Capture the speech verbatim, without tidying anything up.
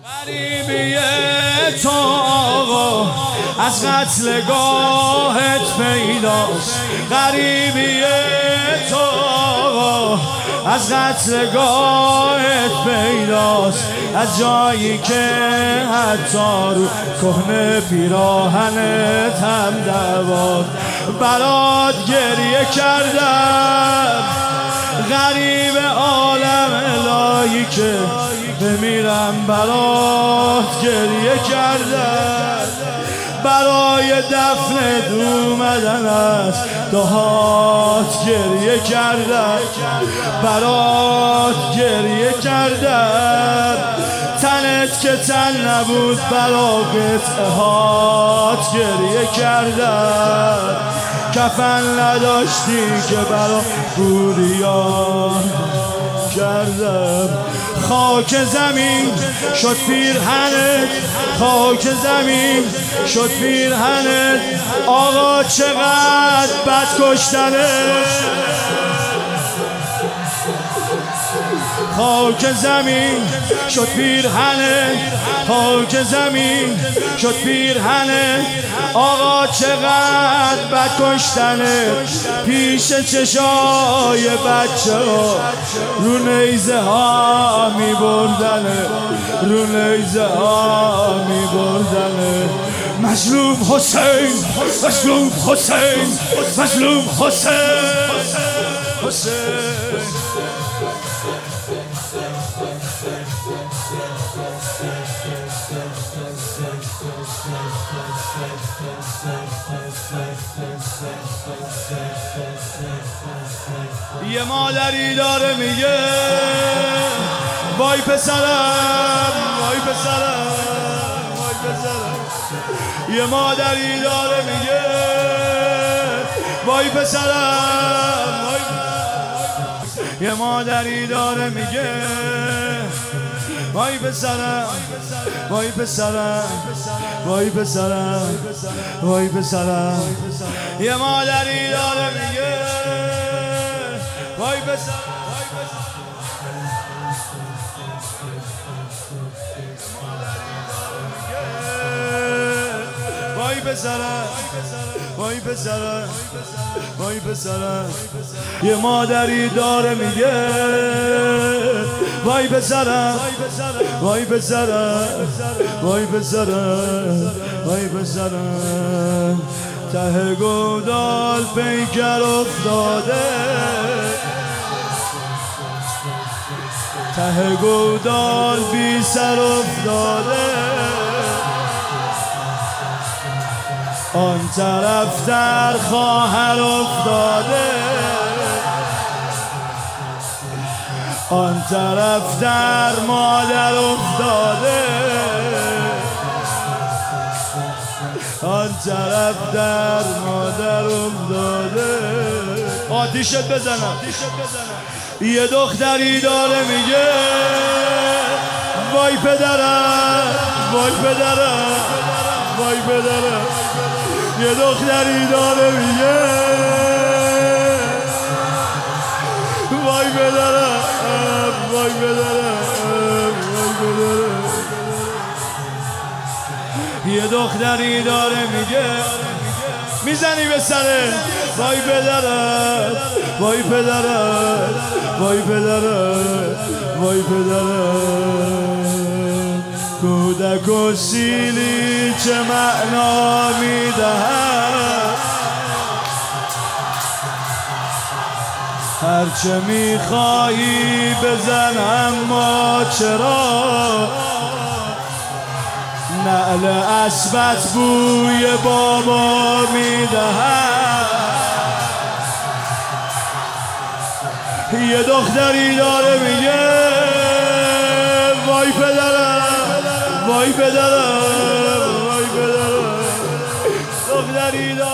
غریبی تو آقا از قتلگاهت پیداست. غریبی تو آقا از قتلگاهت پیداست. از جایی که حتی رو کهنه پیراهنت هم دعواست. برات گریه کردم غریب عالم الهی که بمیرم برات گریه کردم. برای دفنت اومدن از دهات گریه کردم. برات گریه کردم. تنت که تن نبود برا قطعات گریه کردم. کفن نداشتی که برا بوریان کردم. خاک زمین شد پیرهنت، خاک زمین شد پیرهنت. آقا چقدر بد کشتنه. خاک زمین شد پیرهنت، خاک زمین شد پیرهنت. آقا چقدر بد کشتنه. پیش چشای بچه ها رو نیزه ها می بردنه، رو نیزه ها می بردنه. مظلوم حسین، مظلوم حسین، مظلوم حسین، حسین. یه مادری داره میگه وای پسرم، وای پسرم، وای پسرم. یه مادری داره میگه وای پسرم، وای پسرم. یه مادری داره میگه وای پسرم، وای پسرم، وای پسرم، وای پسرم. یه مادری داره میگه وای پسرم، وای پسرم، وای پسرم، وای پسرم. یه مادری داره میگه وای پسرم، وای پسرم، وای پسرم، وای پسرم. ته گودال پیکر افتاده، ته گودال بی سر افتاده. آن طرف در خواهر افتاده، آن طرف در مادر افتاده، آن طرف در مادر افتاده. آتیشت بزنم. یه دختری داره میگه وای پدرم، وای پدرم، وای پدرم. یه دختری داره میگه وای پدرم، وای پدرم، وای پدرم. یه دختری داره میگه میزنی به سره وای پدرم، وای پدرم، وای پدرم، وای پدرم. کودک و سیلی چه معنا میدهد، هرچه میخوایی بزن اما چرا. نعل اسبت بوی بابا میدهد. یه دختری داره میگه وای پدرم، وای پدرم، وای پدرم. دختری داره